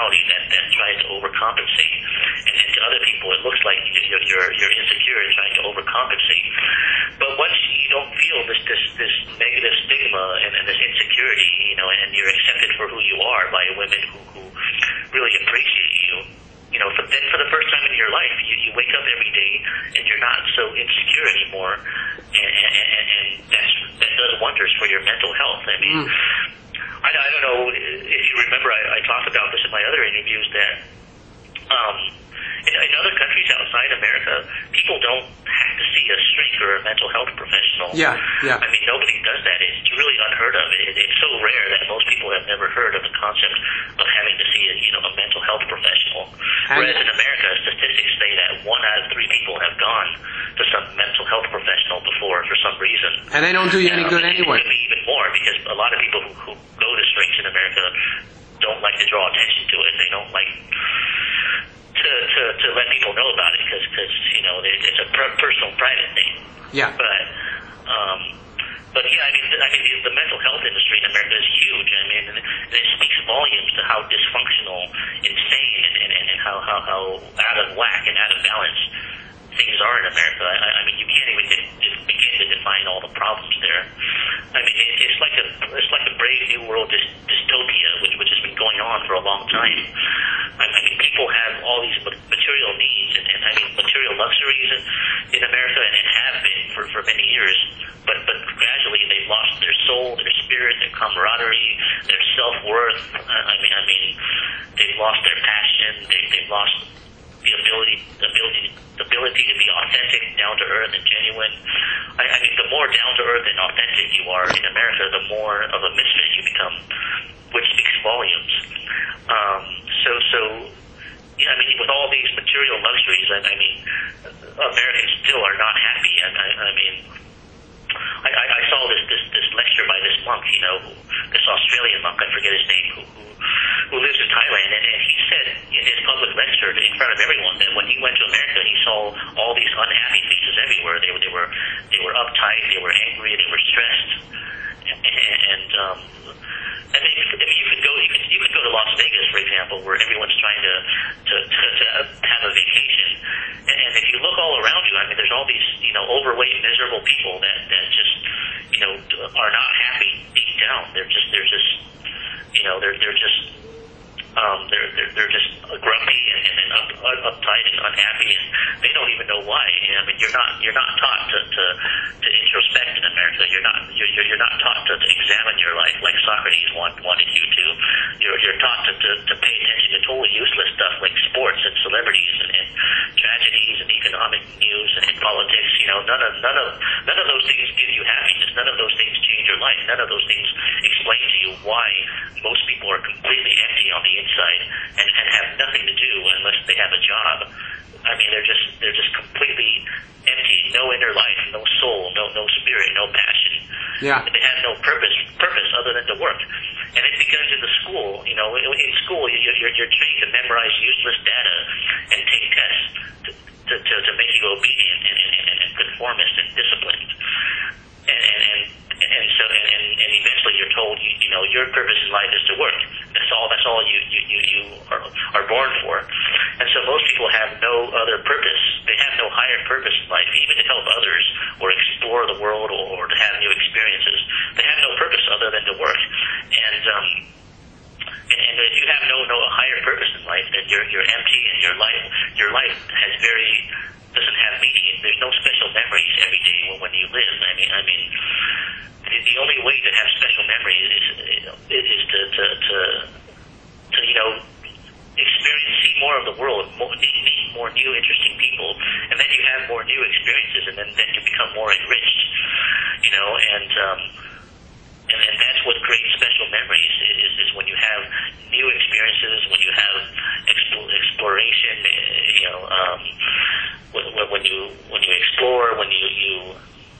personality that tries to overcompensate, and to other people it looks like you're insecure and trying to overcompensate. But once you don't feel this negative stigma and this insecurity, and you're accepted for who you are by women who really appreciate you, for the first time in your life, you wake up every day and you're not so insecure anymore, and that does wonders for your mental health. I mean, I don't know if you remember, I talked about this in my other interviews that in other countries outside America, people don't have to see a shrink or a mental health professional. Yeah. I mean, nobody does that. It's really unheard of. It's so rare that most people have never heard of the concept of having to see a mental health professional. Whereas in America, statistics say that 1 out of 3 people have gone to some mental health professional before for some reason. And they don't do you any good anyway. It could be even more, because a lot of people who go to shrinks in America don't like to draw attention to it. They don't like to let people know about it because it's a personal, private thing. Yeah. But yeah, I mean, the mental health industry in America is huge. I mean, it speaks volumes to how dysfunctional, insane, and how out of whack and out of balance things are in America. I mean, you can't even begin to define all the problems there. I mean, it's like a Brave New World dystopia, which has been going on for a long time. I mean, people have all these material needs and I mean, material luxuries in America, and it have been for many years. But gradually they've lost their soul, their spirit, their camaraderie, their self-worth. I mean, they've lost their passion. They've lost the ability to be authentic, down to earth, and genuine. I mean, the more down to earth and authentic you are in America, the more of a misfit you become, which speaks volumes. So yeah, I mean, with all these material luxuries, I mean, Americans still are not happy. I mean, I saw this lecture by this monk, this Australian monk, I forget his name, who lives in Thailand, and he said in his public lecture in front of everyone that when he went to America, he saw all these unhappy faces everywhere. They were uptight, they were angry, they were stressed, and I mean, you could go to Las Vegas, for example, where everyone's trying to have a vacation, and if you look all around you, I mean, there's all these overweight, miserable people that just are not happy deep down. They're just grumpy and uptight and unhappy, and they don't even know why. I mean, you're not taught to introspect in America. You're not taught to examine your life like Socrates wanted you to. You're taught to pay attention to totally useless stuff like sports and celebrities and tragedies and economic news and politics. None of those things give you happiness. None of those things change your life. None of those things explain to you why most people are completely empty on the inside and have nothing to do unless they have a job. I mean, they're just completely empty. No inner life, no soul, no spirit, no passion. Yeah. They have no purpose other than to work. And it begins in the school. In school, you're trained to memorize useless data and take tests to make you obedient and conformist and disciplined. And eventually you're told, your purpose in life is to work. That's all you are born for. And so most people have no other purpose. They have no higher purpose in life, even to help others or explore the world or to have new experiences. They have no purpose other than to work. And if you have no higher purpose in life, then you're empty, and your life doesn't have meaning. There's no special memories every day when you live. I mean, the only way to have special memories is to experience, see more of the world, meet more new, interesting people, and then you have more new experiences, and then you become more enriched. And that's what creates special memories is when you have new experiences, when you have exploration, when you explore, when you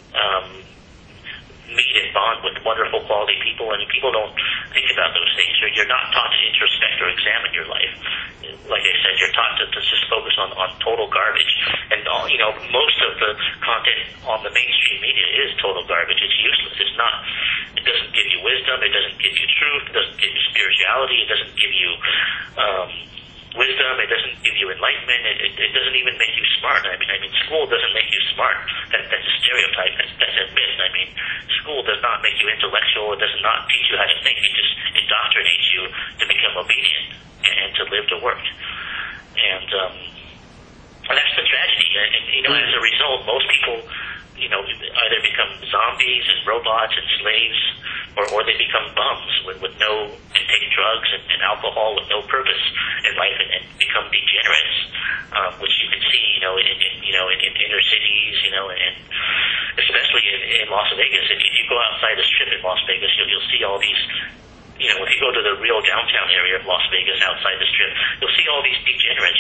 meet and bond with wonderful quality people. I mean, people don't think about those things. You're not taught to introspect or examine your life. Like I said, you're taught to just focus on total garbage. And most of the content on the mainstream media is total garbage. It's useless. It doesn't give you wisdom. wisdom. It doesn't give you truth. It doesn't give you spirituality. It doesn't give you wisdom. It doesn't give you enlightenment. It doesn't even make you smart. I mean, school doesn't make you smart. That's a stereotype. That's a myth. I mean, school does not make you intellectual. It does not teach you how to think. It just indoctrinates you to become obedient and to live to work. And that's the tragedy. And as a result, most people, either become zombies and robots and slaves, or they become bums with no, and take drugs and alcohol with no purpose in life and become degenerates, which you can see, in inner cities, and especially in Las Vegas. If you go outside the strip in Las Vegas, you'll see all these. If you go to the real downtown area of Las Vegas, outside the strip, you'll see all these degenerates,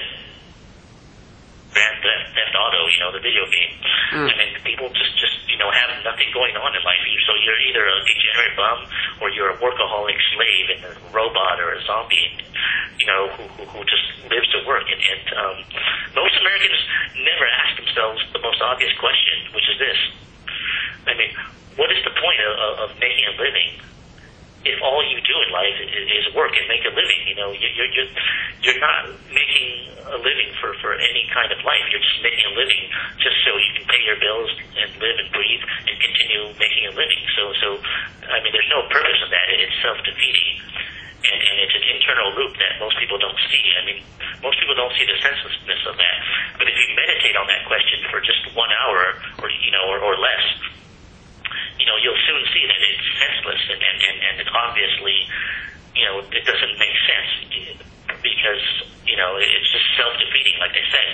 Grand Theft Auto, the video game. I mean, people just have nothing going on in life. So you're either a degenerate bum or you're a workaholic slave and a robot or a zombie, who just lives to work. And most Americans never ask themselves the most obvious question, which is this. I mean, what is the point of making a living if all you do in life is work and make a living? You're not making a living for any kind of life. You're just making a living just so you can pay your bills and live and breathe and continue making a living. So I mean, there's no purpose in that. It's self-defeating, and it's an internal loop that most people don't see. I mean, most people don't see the senselessness of that. But if you meditate on that question for just 1 hour or less, you'll soon see that it's senseless and it obviously, it doesn't make sense because, it's just self-defeating, like I said.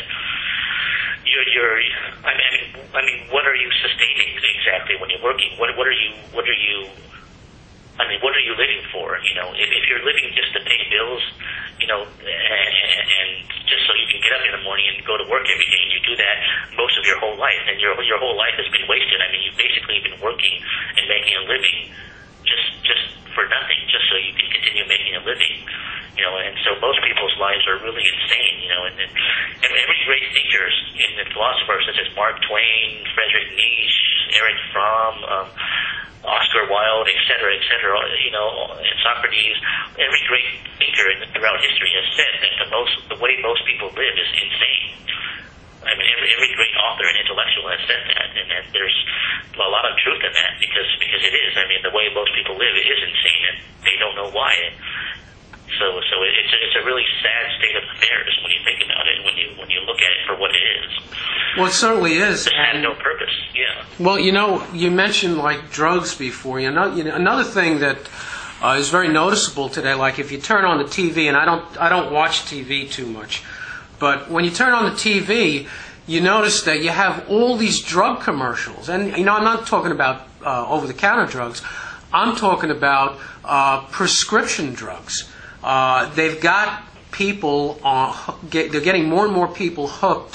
I mean, what are you sustaining exactly when you're working? What are you living for? If you're living just to pay bills, and just so you can get up in the morning and go to work every day, and you do that most of your whole life, and your whole life has been wasted. I mean, you've basically been working and making a living just for nothing, just so you can continue making a living. And so most people's lives are really insane, and every great thinker and philosopher such as Mark Twain, Friedrich Nietzsche, Erich Fromm, Oscar Wilde, et cetera, and Socrates, every great thinker throughout history has said that the way most people live is insane. I mean, every great author and intellectual has said that, and there's a lot of truth in that because it is. I mean, the way most people live is insane, and they don't know why. So it's a really sad state of affairs when you think about it, when you look at it for what it is. Well, it certainly is. It has no purpose. Yeah. Well, you mentioned like drugs before. Another thing that is very noticeable today, like if you turn on the TV, and I don't watch TV too much, but when you turn on the TV, you notice that you have all these drug commercials, and I'm not talking about over-the-counter drugs. I'm talking about prescription drugs. They've got people they're getting more and more people hooked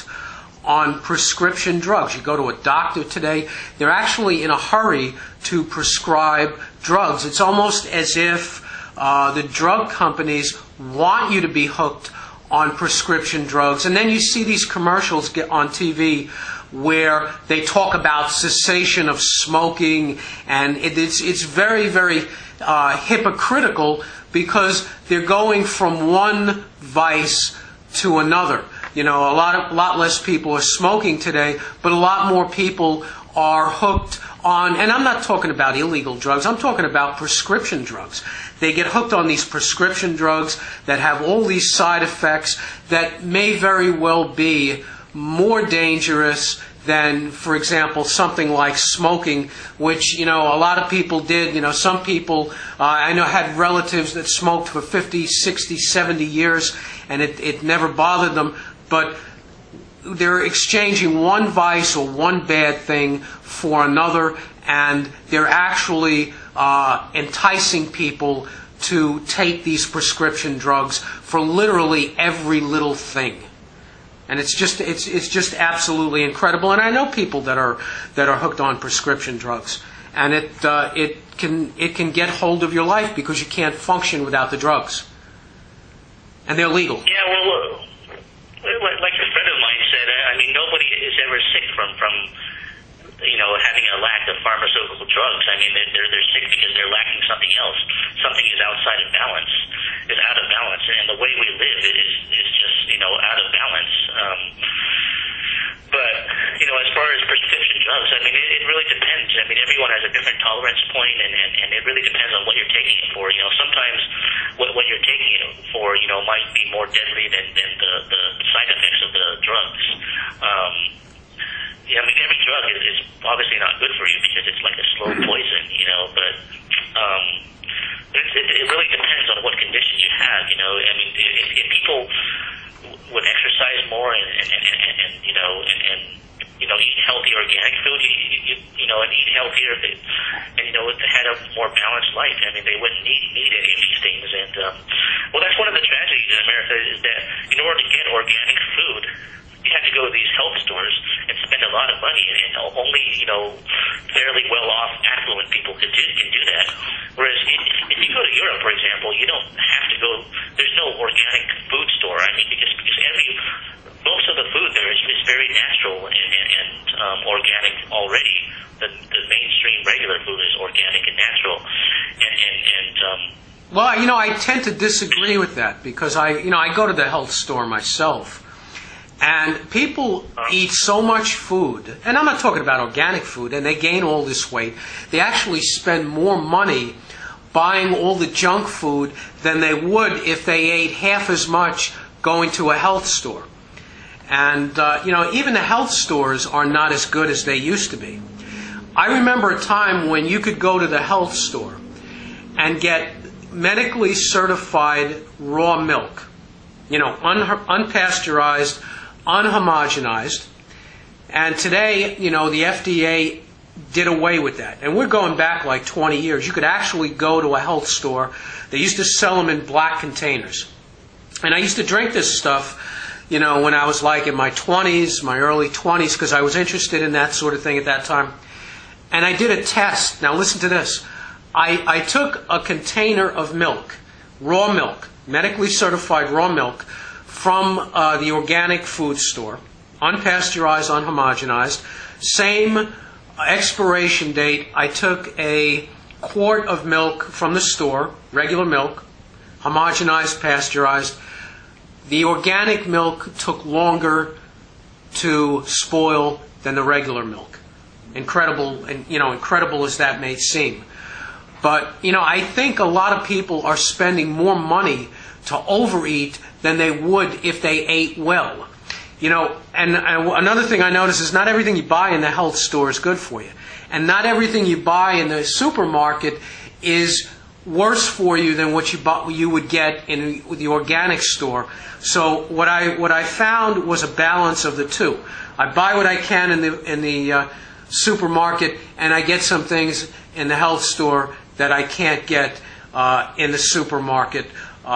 on prescription drugs. You go to a doctor today, they're actually in a hurry to prescribe drugs. It's almost as if the drug companies want you to be hooked on prescription drugs. And then you see these commercials get on TV where they talk about cessation of smoking, and it's very, very hypocritical because they're going from one vice to another. A lot less people are smoking today, but a lot more people are hooked on, and I'm not talking about illegal drugs, I'm talking about prescription drugs. They get hooked on these prescription drugs that have all these side effects that may very well be more dangerous than, for example, something like smoking, which, a lot of people did. Some people, I know, had relatives that smoked for 50, 60, 70 years, and it never bothered them. But they're exchanging one vice or one bad thing for another, and they're actually enticing people to take these prescription drugs for literally every little thing. And it's just absolutely incredible. And I know people that are hooked on prescription drugs, and it can get hold of your life because you can't function without the drugs, and they're legal. Yeah, well, like a friend of mine said, I mean, nobody is ever sick from having a lack of pharmaceutical drugs. I mean, they're sick because they're lacking something else. Something is outside of balance, is out of balance, and the way we live is just out of balance. But as far as prescription drugs, I mean, it really depends. I mean, everyone has a different tolerance point, and it really depends on what you're taking it for. Sometimes what you're taking it for, might be more deadly than the side effects of the drugs. I mean, every drug is obviously not good for you because it's like a slow poison, but it really depends on what conditions you have, I mean, if people would exercise more and eat healthy organic food, and eat healthier, and had a more balanced life. I mean, they wouldn't need any of these things. And that's one of the tragedies in America is that in order to get organic food, you have to go to these health stores and spend a lot of money, and only fairly well-off, affluent people can do that. Whereas if you go to Europe, for example, you don't have to go. There's no organic food store. I mean, because most of the food there is very natural and organic already. The mainstream regular food is organic and natural, Well, I tend to disagree with that because I go to the health store myself. And people eat so much food, and I'm not talking about organic food, and they gain all this weight. They actually spend more money buying all the junk food than they would if they ate half as much going to a health store. And, even the health stores are not as good as they used to be. I remember a time when you could go to the health store and get medically certified raw milk, unpasteurized, unhomogenized, and today, the FDA did away with that. And we're going back like 20 years. You could actually go to a health store. They used to sell them in black containers. And I used to drink this stuff, when I was like in my 20s, my early 20s, because I was interested in that sort of thing at that time. And I did a test. Now listen to this. I took a container of milk, raw milk, medically certified raw milk, from the organic food store, unpasteurized, unhomogenized, same expiration date. I took a quart of milk from the store, regular milk, homogenized, pasteurized. The organic milk took longer to spoil than the regular milk. Incredible, and incredible as that may seem. But, I think a lot of people are spending more money to overeat than they would if they ate well. And another thing I notice is not everything you buy in the health store is good for you. And not everything you buy in the supermarket is worse for you than what you would get in the organic store. So what I found was a balance of the two. I buy what I can in the supermarket, and I get some things in the health store that I can't get in the supermarket.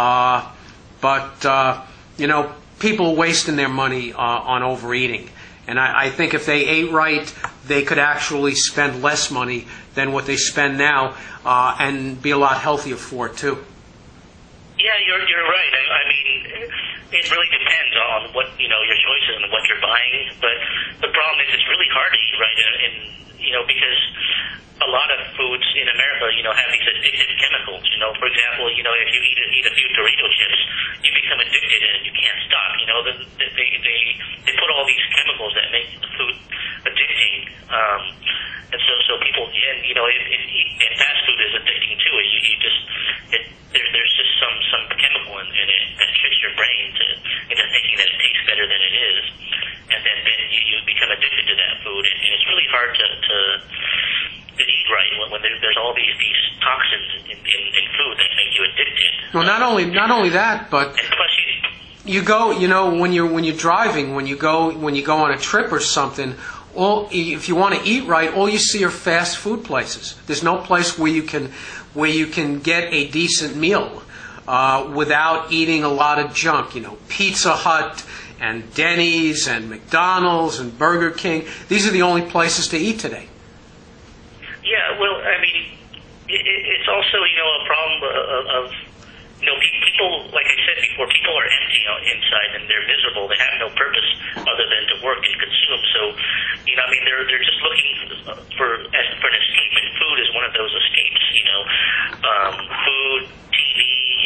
But people are wasting their money on overeating. And I think if they ate right, they could actually spend less money than what they spend now and be a lot healthier for it, too. Yeah, you're right. I mean, it really depends on what, your choices and what you're buying. But the problem is it's really hard to eat right, because a lot of foods in America, have these addictive chemicals. For example, if you eat a few Dorito chips, you become addicted and you can't stop. They put all these chemicals that make the food addicting, and so people, and fast food is addicting too. There's just some chemical in it that tricks your brain into thinking that it tastes better than it is, and then you become addicted to that food, and it's really hard to eat right when there's all these toxins in food that make you addicted. Well, not only that, but and plus you go, when you're driving, when you go on a trip or something, if you want to eat right, all you see are fast food places. There's no place where you can get a decent meal without eating a lot of junk. Pizza Hut and Denny's and McDonald's and Burger King. These are the only places to eat today. Yeah, well, I mean, it's also, a problem of, people, like I said before, people are empty inside and they're miserable. They have no purpose other than to work and consume. So, they're just looking for an escape, and food is one of those escapes. Food, TV,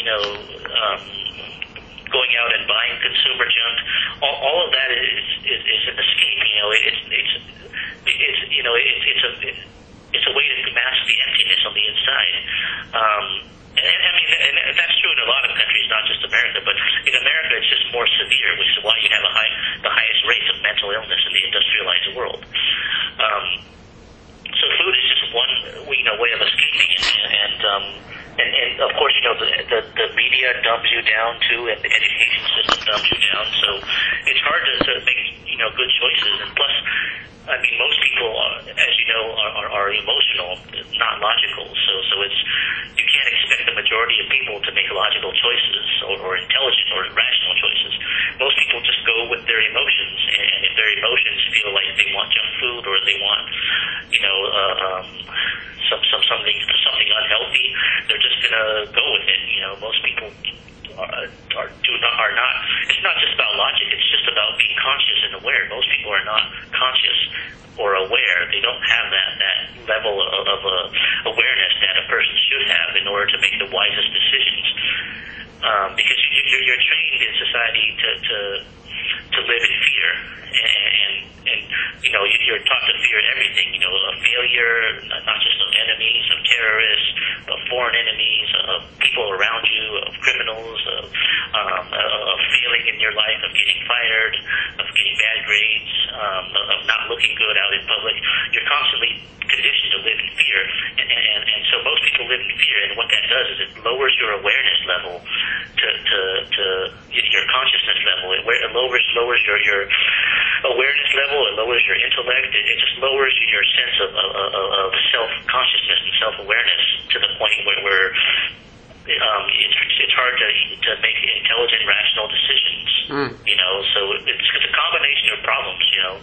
going out and buying consumer junk. All of that is an escape. It's a way to mask the emptiness on the inside. And that's true in a lot of countries, not just America. But in America, it's just more severe, which is why you have the highest rates of mental illness in the industrialized world. So food is just one, way of escaping it, and of course, the media dumbs you down too, and the education system dumbs you down. So it's hard to make good choices, and plus, most people, as you know, are emotional, not logical. So it's you can't expect the majority of people to make logical choices or intelligent or rational choices. Most people just go with their emotions, and if their emotions feel like they want junk food or they want, something unhealthy, they're just gonna go with it. Most people are not. It's not just about logic. It's just about being conscious and aware. Most people are not conscious or aware. They don't have that level of awareness that a person should have in order to make the wisest decisions. Because you're trained in society to live in fear, and you're taught to fear everything. A failure, not just of enemies, of terrorists, of foreign enemies, of people around you, of criminals, of failing in your life, of getting fired, of getting bad grades, of not looking good out in public. You're constantly conditioned to live in fear, and so most people live in fear. And what that does is it lowers your awareness level to your consciousness level. It lowers your awareness level. It lowers your intellect. It just lowers your sense of self-consciousness and self-awareness to the point where it's hard to make intelligent, rational decisions. So it's a combination of problems.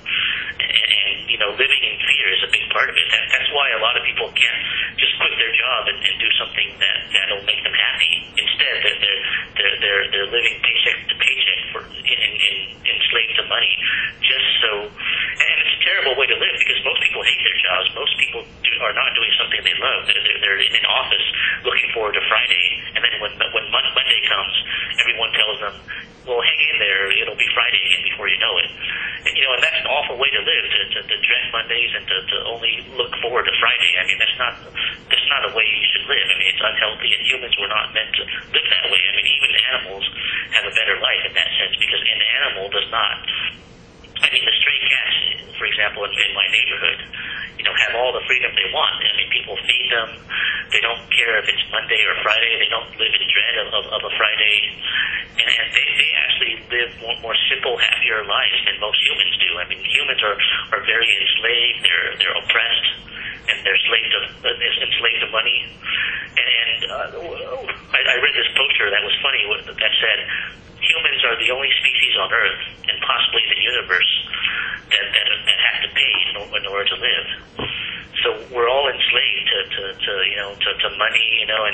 And living in fear is a big part of it. That's why a lot of people can't just quit their job and do something that'll make them happy. Instead, they're living paycheck to paycheck enslaved to money, just so. And it's a terrible way to live because most people hate their jobs. Most people are not doing something they love. They're in an office looking forward to Friday, and then when Monday comes, everyone tells them, "Well, hang in there. It'll be Friday again before you know it." And that's an awful way to live. To dread Mondays and to only look forward to Friday. That's not a way you should live. It's unhealthy, and humans were not meant to live that way. Even animals have a better life in that sense because an animal does not. The stray cats, for example, in my neighborhood, have all the freedom they want. People feed them. They don't care if it's Monday or Friday. They don't live in dread of a Friday. And they actually live more simple, happier lives than most humans do. Humans are very enslaved. They're oppressed, and they're enslaved to money. And I read this poster that was funny that said, humans are the only species on Earth and possibly the universe that have to pay in order to live. So we're all enslaved to money,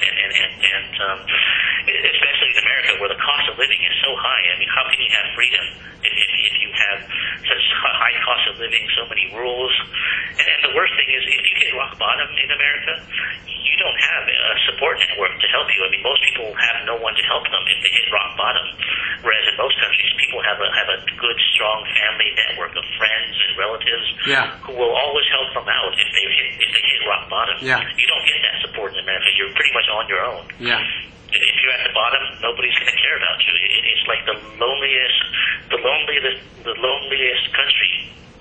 and especially in America where the cost of living is so high. How can you have freedom if you have such high cost of living, so many rules? And the worst thing is if you hit rock bottom in America, you don't have a support network to help you. Most people have no one to help them if they hit rock bottom. Whereas in most countries, people have a good, strong family network of friends and relatives who will always help them out if they hit rock bottom. Yeah. You don't get that support in America. You're pretty much on your own. Yeah. If you're at the bottom, nobody's going to care about you. It's like the loneliest country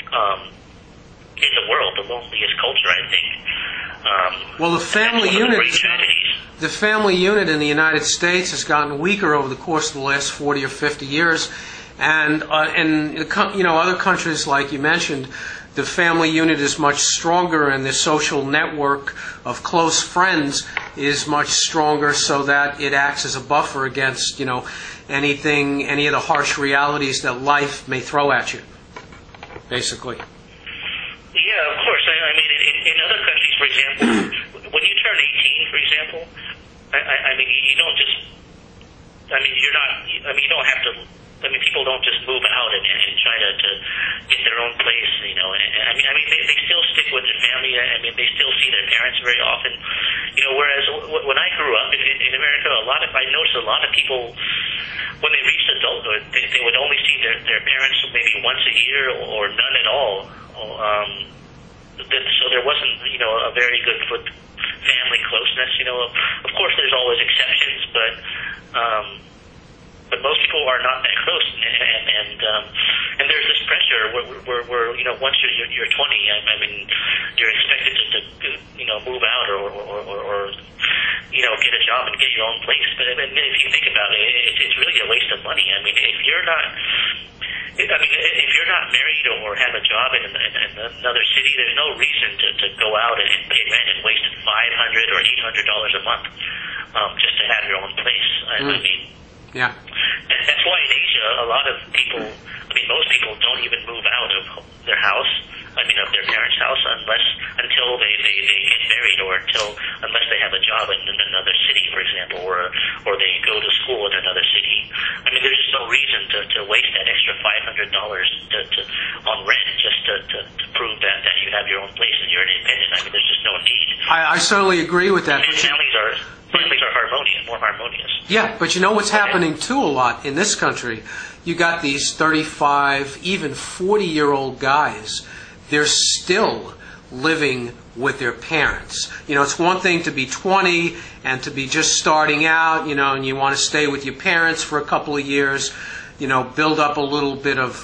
in the world, the loneliest culture, I think. Well, the family unit in the United States has gotten weaker over the course of the last 40 or 50 years, and in other countries, like you mentioned, the family unit is much stronger, and the social network of close friends is much stronger, so that it acts as a buffer against any of the harsh realities that life may throw at you, basically. Yeah, of course. In other countries, for example, when you turn 18, for example, you don't just I mean, you're not. I mean, you don't have to. I mean, people don't just move out and try to get their own place, you know. And they still stick with their family. I mean, they still see their parents very often, you know. Whereas when I grew up in America, I noticed a lot of people, when they reached adulthood, they would only see their parents maybe once a year or none at all. So there wasn't, you know, a very good family closeness. You know, of course, there's always exceptions, but most people are not that close, and there's this pressure where you know, once you're 20, I mean, you're expected to you know, move out or you know, get a job and get your own place. But if you think about it, it's really a waste of money. I mean, if you're not married or have a job in another city, there's no reason to go out and pay rent and waste $500 or $800 a month just to have your own place. I mean. Yeah. That's why in Asia, a lot of people, I mean, most people don't even move out of their house, I mean, of their parents' house, until they get married or unless they have a job in another city, for example, or they go to school in another city. I mean, there's just no reason to waste that extra $500 on rent just to prove that you have your own place and you're independent. I mean, there's just no need. I certainly agree with that. And families are harmonious, more harmonious. Yeah, but you know what's happening too a lot in this country? You got these 35, even 40-year-old guys. They're still living with their parents. You know, it's one thing to be 20 and to be just starting out, you know, and you want to stay with your parents for a couple of years, you know, build up a little bit of,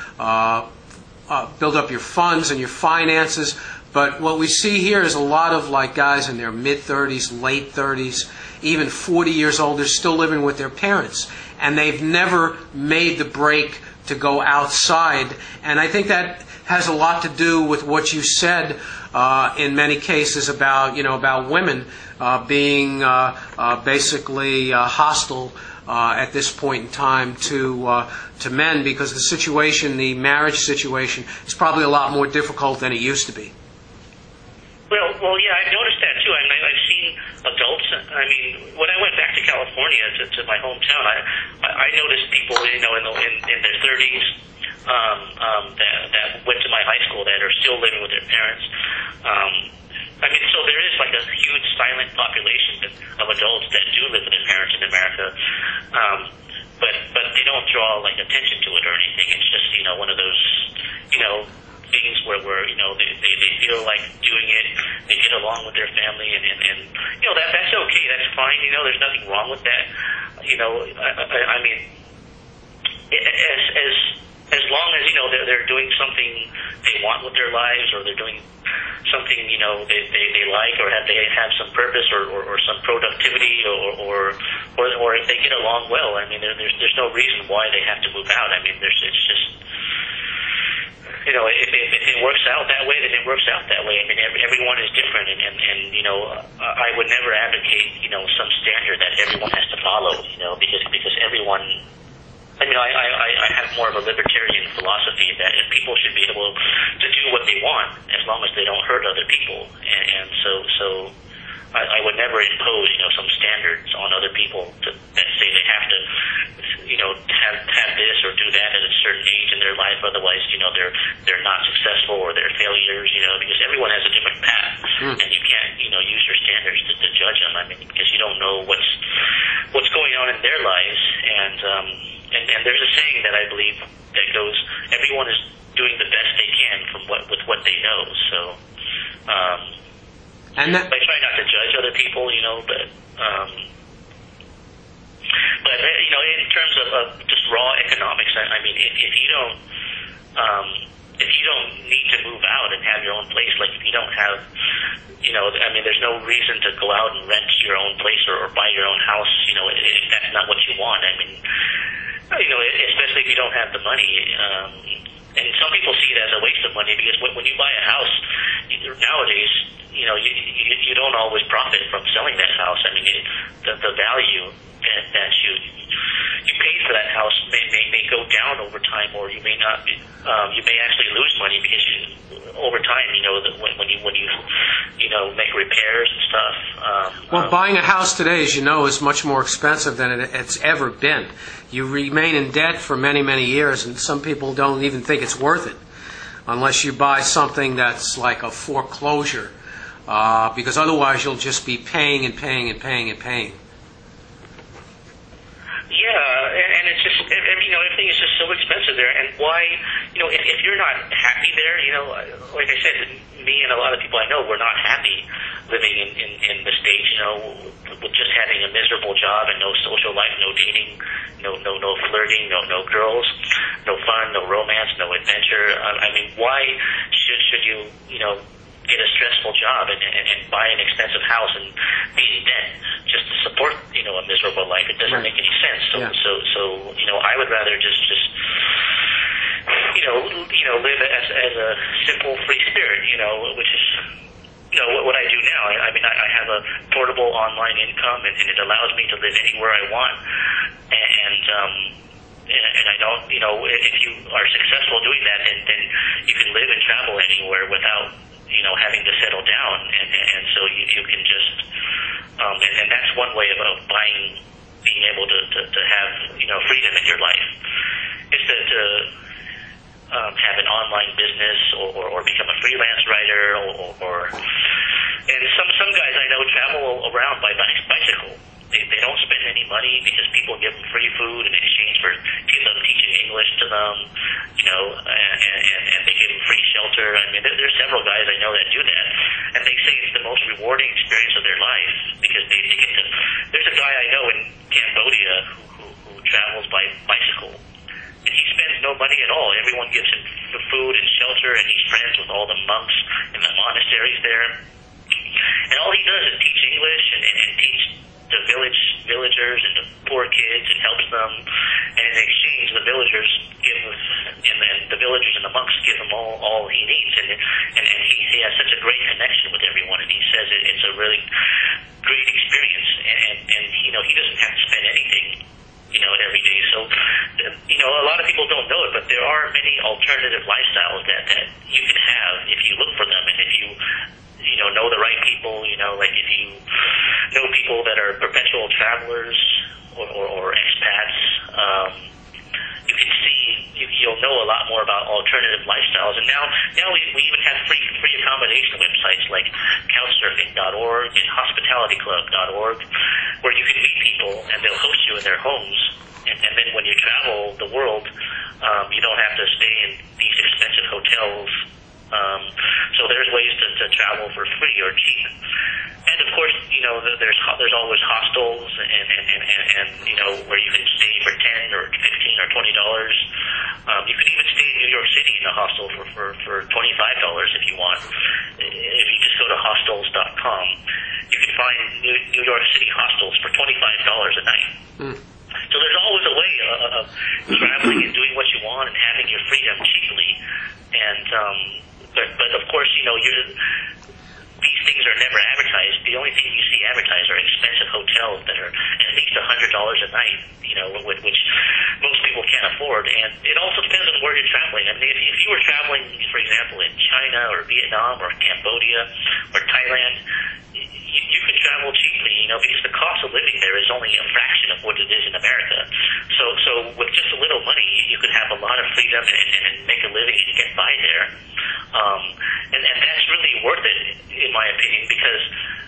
build up your funds and your finances. But what we see here is a lot of like guys in their mid-30s, late 30s, even 40 years old, they're still living with their parents. And they've never made the break to go outside. And I think that has a lot to do with what you said in many cases about, you know, about women being basically hostile at this point in time to men, because the situation, the marriage situation, is probably a lot more difficult than it used to be. Well, yeah, I've noticed that too. I've seen adults. I mean, when I went back to California to my hometown, I noticed people, you know, in their 30s that went to my high school that are still living with their parents. I mean, so there is like a huge silent population of adults that do live with their parents in America, but they don't draw like attention to it or anything. It's just, you know, one of those, you know, things where you know, they feel like doing it, they get along with their family, and you know, that's okay, that's fine, you know, there's nothing wrong with that, you know. I mean, as long as, you know, they're doing something they want with their lives, or they're doing something, you know, they like, or they have some purpose or some productivity, or if they get along well, I mean, there's no reason why they have to move out. I mean, it's just, you know, if it works out that way, then it works out that way. I mean, everyone is different, and you know, I would never advocate, you know, some standard that everyone has to follow, you know, because everyone. I mean, I have more of a libertarian philosophy that people should be able to do what they want as long as they don't hurt other people, and so I would never impose, you know, some standards on other people that say they have to, you know, have this or do that at a certain age in their life. Otherwise, you know, they're not successful or they're failures. You know, because everyone has a different path, and you can't, you know, use your standards to judge them. I mean, because you don't know what's going on in their lives, and there's a saying that I believe that goes, everyone is doing the best they can with what they know. So. And I try not to judge other people, you know, but you know, in terms of just raw economics, I mean, if you don't need to move out and have your own place, like if you don't have, you know, I mean, there's no reason to go out and rent your own place or buy your own house, you know, if that's not what you want. I mean, you know, especially if you don't have the money. And some people see it as a waste of money, because when you buy a house nowadays, you know, you don't always profit from selling that house. I mean, the value that you paid for that house may go down over time, or you may not. You may actually lose money because over time, you know, when you know, make repairs and stuff, Well, buying a house today, as you know, is much more expensive than it's ever been. You remain in debt for many, many years, and some people don't even think it's worth it unless you buy something that's like a foreclosure, because otherwise you'll just be paying and paying and paying and paying. Yeah, and it's just, everything is just so expensive there. And why, if you're not happy there, like I said, me and a lot of people I know, we're not happy living in the States, with just having a miserable job and no social life, no dating, no flirting, no girls, no fun, no romance, no adventure. I mean, why should you, get a stressful job and buy an expensive house and be in debt just to support, a miserable life? It doesn't make any sense. So I would rather just live as a simple free spirit, which is, what I do now. I mean, I have a portable online income, and it allows me to live anywhere I want. And I don't, if you are successful doing that, then you can live and travel anywhere without, having to settle down. And so you can just, and that's one way of being able to have, freedom in your life, is to have an online business or become a freelance writer and some guys I know travel around by bicycle. They don't spend any money because people give them free food in exchange for them teaching English to them, and they give them free shelter. I mean, there's several guys I know that do that, and they say it's the most rewarding experience of their life because they get to. There's a guy I know in Cambodia who travels by bicycle, and he spends no money at all. Everyone gives him food and shelter, and he's friends with all the monks in the monasteries there. And all he does is teach English and teach the villagers and the poor kids, and helps them. And in exchange, the villagers and the villagers and the monks give him all he needs. And he has such a great connection with everyone. And he says it's a really great experience. And he doesn't have to spend anything, every day. So, a lot of people don't know it, but there are many alternative lifestyles that you can have if you look for them, and if you know the right people, like if you know people that are perpetual travelers or expats, you can see, you'll know a lot more about alternative lifestyles. And now we even have free accommodation websites like couchsurfing.org and hospitalityclub.org, where you can meet people and they'll host you in their homes. And then when you travel the world, you don't have to stay in these expensive hotels. So there's ways to travel for free or cheap. And of course, there's always hostels and where you can stay for $10 or $15 or $20. You can even stay in New York City in a hostel for $25 if you want. If you just go to hostels.com, you can find New York City hostels for $25 a night. So there's always a way of traveling and doing what you want and having your freedom cheaply. And but of course, these things are never advertised. The only thing you see advertised are expensive hotels that are at least $100 a night, which most people can't afford. And it also depends on where you're traveling. I mean, if you were traveling, for example, in China or Vietnam or Cambodia or Thailand, you can travel cheaply, because the cost of living there is only a fraction of what it is in America. So with just a little money, you could have a lot of freedom and make a living and get by there. And that's really worth it, in my opinion, because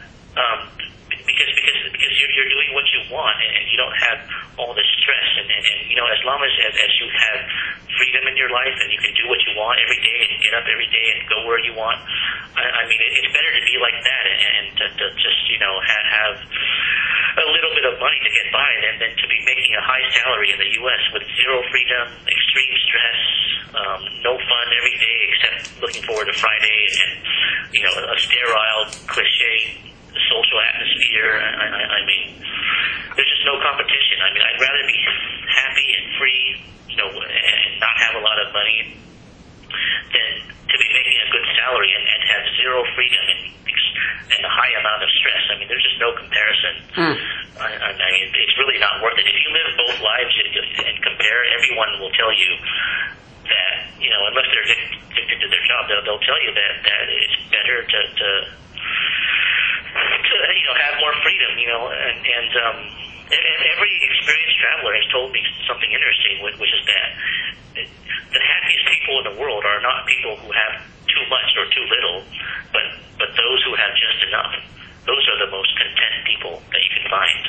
you're doing what you want and you don't have all this stress. And as long as you have freedom in your life and you can do what you want every day and get up every day and go where you want, I mean, it's better to be like that and to just, have a little bit of money to get by than to be making a high salary in the U.S. with zero freedom, extreme stress, no fun every day except looking forward to Friday and, a sterile, cliche social atmosphere. I mean, there's just no competition. I mean, I'd rather be happy and free, and not have a lot of money than to be making a good salary and have zero freedom and a high amount of stress. I mean, there's just no comparison. I mean, it's really not worth it. If you live both lives and compare, everyone will tell you that, unless they're addicted to their job, they'll tell you that it's better to have more freedom, and every experienced traveler has told me something interesting, which is that the happiest people in the world are not people who have too much or too little, but those who have just enough. Those are the most content people that you can find.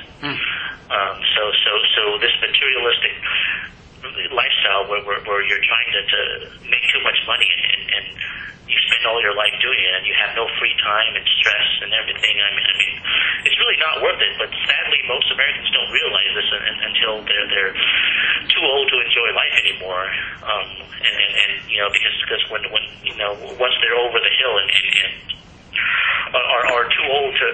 So this materialistic lifestyle where you're trying to make too much money and you spend all your life doing it and you have no free time and stress and everything. I mean, it's really not worth it. But sadly, most Americans don't realize this until they're too old to enjoy life anymore. Because when once they're over the hill and are too old to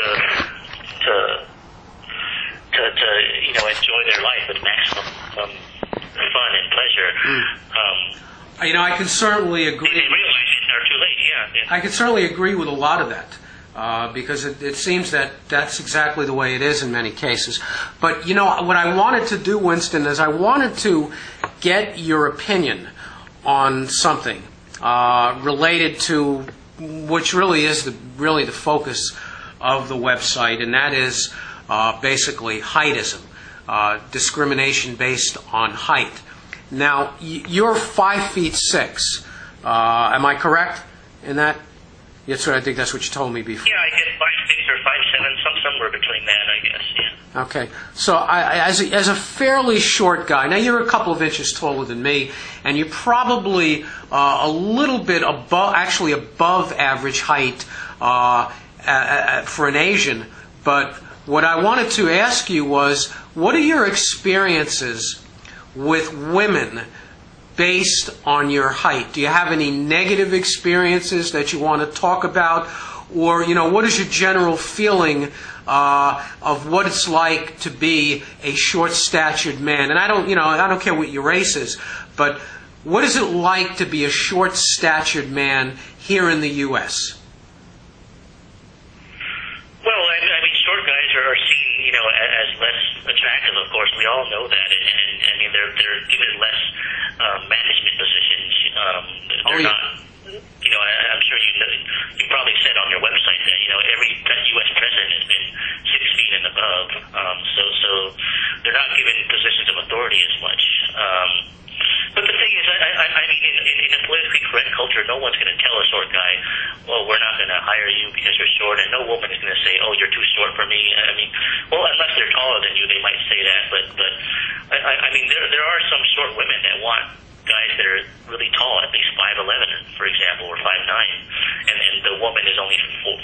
enjoy their life with maximum fun and pleasure. I can certainly agree. They realize it's too late. Yeah. I can certainly agree with a lot of that because it seems that that's exactly the way it is in many cases. But what I wanted to do, Winston, is I wanted to get your opinion on something related to which really is the focus of the website, and that is basically heightism, discrimination based on height. Now, you're 5'6". Am I correct in that? Yes, sir. I think that's what you told me before. Yeah, I guess 5'6" or 5'7", somewhere between that, I guess. Yeah. Okay. So, as a fairly short guy, now you're a couple of inches taller than me, and you're probably a little bit above average height for an Asian. But what I wanted to ask you was, what are your experiences with women based on your height? Do you have any negative experiences that you want to talk about? Or, what is your general feeling of what it's like to be a short-statured man? And I don't care what your race is, but what is it like to be a short-statured man here in the U.S.? Well, I mean, short guys are seen, as less attractive. Of course, we all know that, and I mean, they're given less management positions. They're not. I'm sure you probably said on your website that every U.S. president has been 6 feet and above. So they're not given positions of authority as much. But the thing is, I mean, in a politically correct culture, no one's going to tell a short guy, well, we're not going to hire you because you're short, and no woman is going to say, oh, you're too short for me. I mean, well, unless they're taller than you, they might say that, but I mean, there are some short women that want guys that are really tall, at least 5'11", for example, or 5'9", and the woman is only 5'2",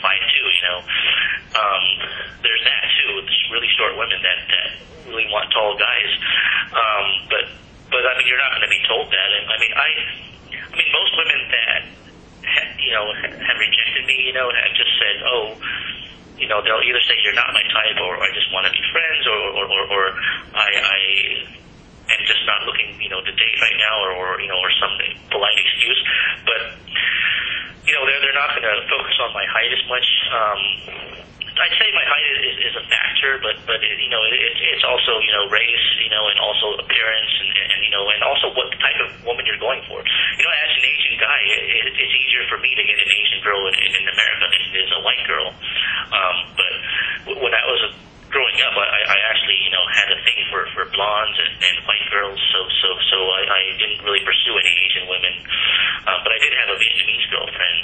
there's that, too. There's really short women that really want tall guys. But I mean, you're not going to be told that. And I mean, most women that have rejected me, have just said, oh, they'll either say you're not my type, or I just want to be friends, or I am just not looking, to date right now, or some polite excuse. But they're not going to focus on my height as much. I'd say my height is a factor, but it's also race, and also appearance, and also what type of woman you're going for. As an Asian guy, it's easier for me to get an Asian girl in America than it is a white girl. But when I was growing up, I actually had a thing for blondes and white girls, so I didn't really pursue any Asian women. But I did have a Vietnamese girlfriend.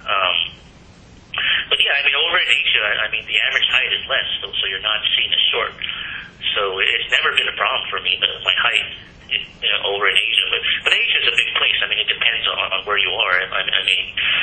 But yeah, I mean, over in Asia, I mean, the average height is less, so you're not seen as short. So it's never been a problem for me, my height, over in Asia. But Asia is a big place. I mean, it depends on where you are. I mean,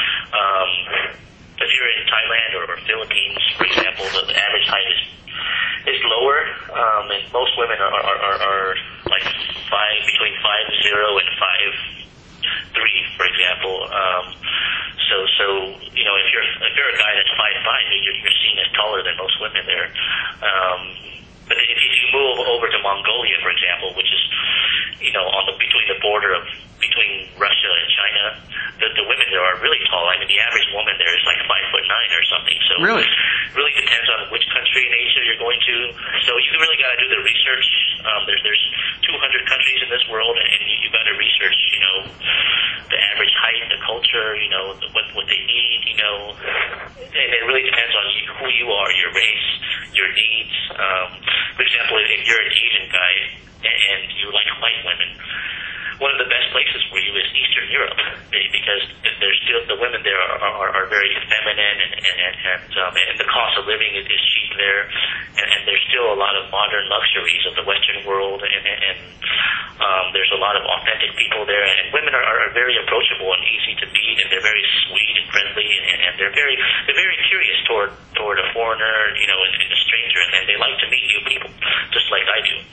if you're in Thailand or Philippines, for example, the average height is lower, and most women are like between 5'0" and 5'3", for example. So if you're a guy that's 5'5", you're seen as taller than most women there. But if you move over to Mongolia, for example, which is between the border between Russia and China, the women there are really tall. I mean, the average woman there is like 5'9" or something. So really, really depends on which country in Asia you're going to. So you really got to do the research. There's 200 countries in this world, and you got to research, the average height, the culture, what they eat, and it really depends on who you are, your race, your needs. For example, if you're an Asian guy and you like white women, one of the best places for you is Eastern Europe, because there's still the women there are very feminine, and the cost of living is cheap there, and there's still a lot of modern luxuries of the Western world, and there's a lot of authentic people there, and women are very approachable and easy to meet, and they're very sweet and friendly, and they're very curious toward a foreigner, and a stranger, and they like to meet new people, just like I do.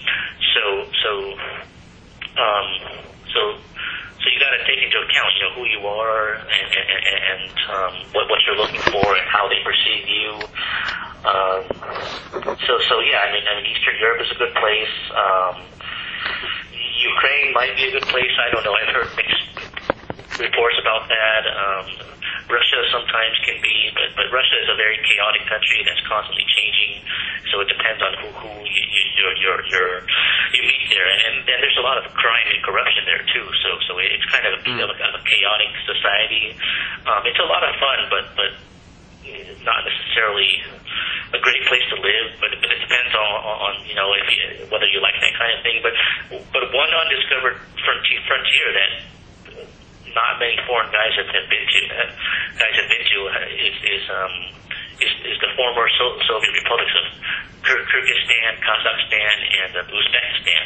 So you got to take into account, who you are and what you're looking for and how they perceive you. So yeah, I mean, Eastern Europe is a good place. Ukraine might be a good place. I don't know. I've heard mixed reports about that. Russia sometimes can be, but Russia is a very chaotic country that's constantly changing. So it depends on who you meet there, and then there's a lot of crime and corruption there too. So it's kind of a chaotic society. It's a lot of fun, but not necessarily a great place to live. But it depends on whether you like that kind of thing. But one undiscovered frontier that not many foreign guys have been to is the former Soviet republics of Kyrgyzstan, Kazakhstan, and Uzbekistan.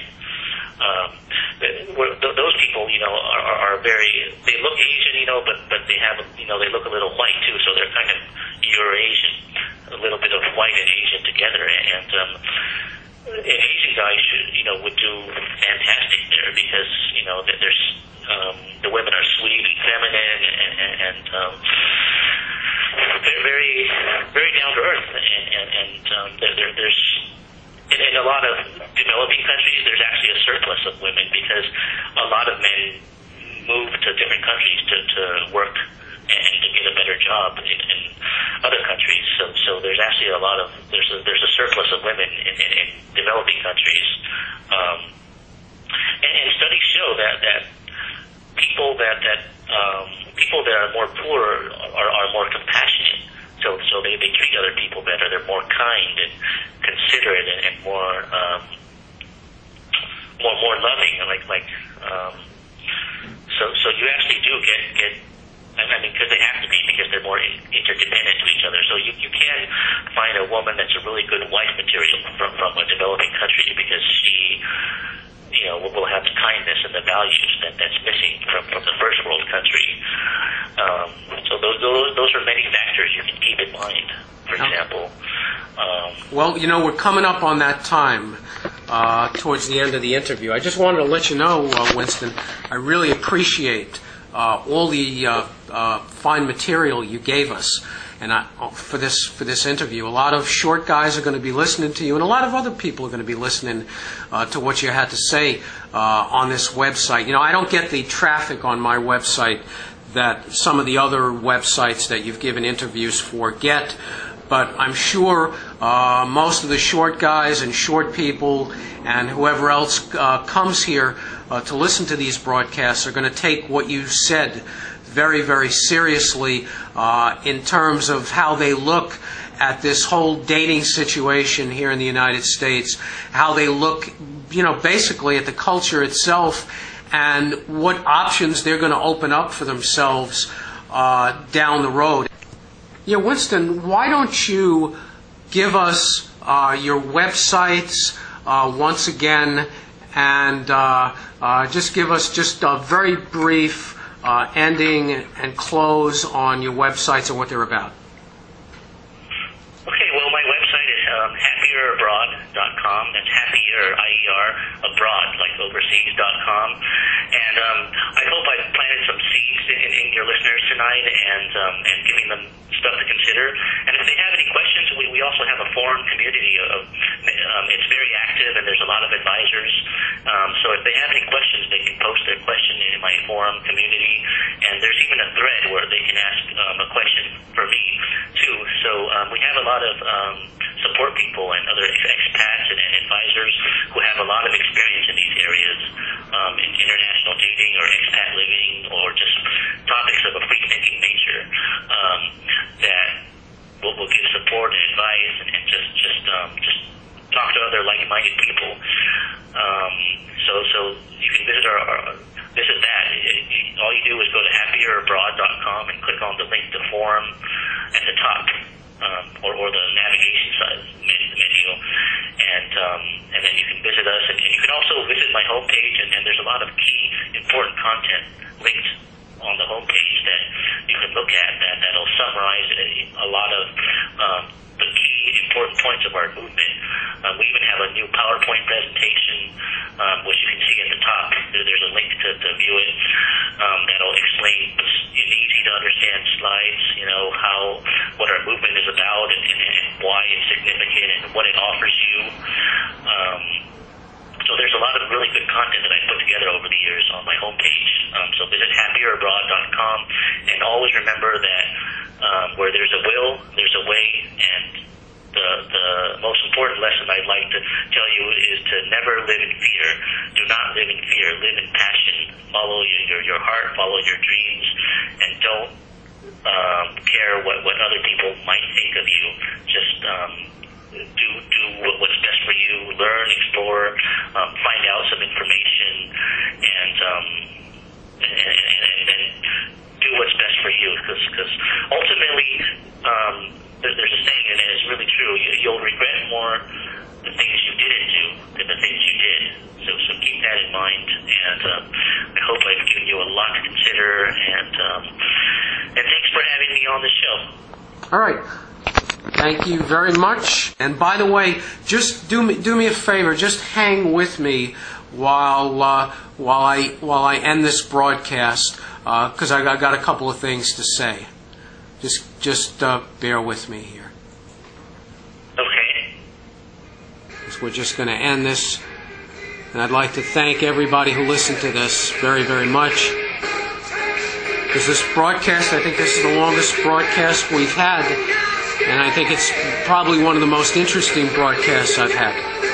Those people, are very. They look Asian, but they have, they look a little white too. So they're kind of Eurasian, a little bit of white and Asian together. And an Asian guy would do fantastic there because there's the women are sweet and feminine and they're very very down to earth and there's in a lot of developing countries there's actually a surplus of women because a lot of men move to different countries to work and to get a better job in other countries. So there's actually there's a surplus of women in developing countries. And studies show that people that are more poor are more compassionate. So they treat other people better. They're more kind and considerate and more loving. So you actually do get. Because they have to be, because they're more interdependent to each other. So you can find a woman that's a really good wife material from a developing country because she, will have the kindness and the values that's missing from the first world country. So those are many factors you can keep in mind. For example. Well, we're coming up on that time. Towards the end of the interview, I just wanted to let you know, Winston, I really appreciate all the fine material you gave us, and for this interview. A lot of short guys are going to be listening to you, and a lot of other people are going to be listening to what you had to say on this website. I don't get the traffic on my website that some of the other websites that you've given interviews for get, but I'm sure most of the short guys and short people and whoever else comes here to listen to these broadcasts are going to take what you said very, very seriously in terms of how they look at this whole dating situation here in the United States, how they look, basically at the culture itself and what options they're going to open up for themselves down the road. Winston, why don't you give us your websites once again and just give us just a very brief ending and close on your websites and what they're about. Okay, well, my website is happierabroad.com. That's happier, I-E-R, abroad, like overseas.com. And I hope I've planted some seeds in your listeners tonight and giving them stuff to consider. And if they have any questions, we also have a forum community it's very active and there's a lot of advisors. So if they have any questions, they can post their question in my forum community. And there's even a thread where they can ask a question for me too. So we have a lot of support people and other expats and advisors who have a lot of experience in these areas, in international dating or expat living or just talk to other like-minded people. So you can visit that. All you do is go to happierabroad.com and click on the link to forum at the top, or the navigation side menu, and then you can visit us, and you can also visit my homepage, and there's a lot of key important content linked on the homepage that you can look at that'll summarize a lot of the key important points of our movement. We even have a new PowerPoint presentation, which you can see at the top. There's a link to view it, that'll explain in easy to understand slides, what our movement is about and why it's significant and what it offers you. So there's a lot of really good content that I put together over the years on my homepage. So visit happierabroad.com, and always remember that where there's a will, there's a way, and the most important lesson I'd like to tell you is to never live in fear. Do not live in fear. Live in passion. Follow your heart. Follow your dreams, and don't care what other people might think of you. Just do what's best for you. Learn, explore, find out some information, and then do what's best for you. Because ultimately, there's a saying, and it's really true. You'll regret more the things you didn't do than the things you did. So keep that in mind. And I hope I've given you a lot to consider. And thanks for having me on the show. All right. Thank you very much. And by the way, just do me a favor. Just hang with me while I end this broadcast, because I got a couple of things to say. Just bear with me here. Okay. So we're just going to end this, and I'd like to thank everybody who listened to this very, very much. Because this broadcast, I think this is the longest broadcast we've had. And I think it's probably one of the most interesting broadcasts I've had.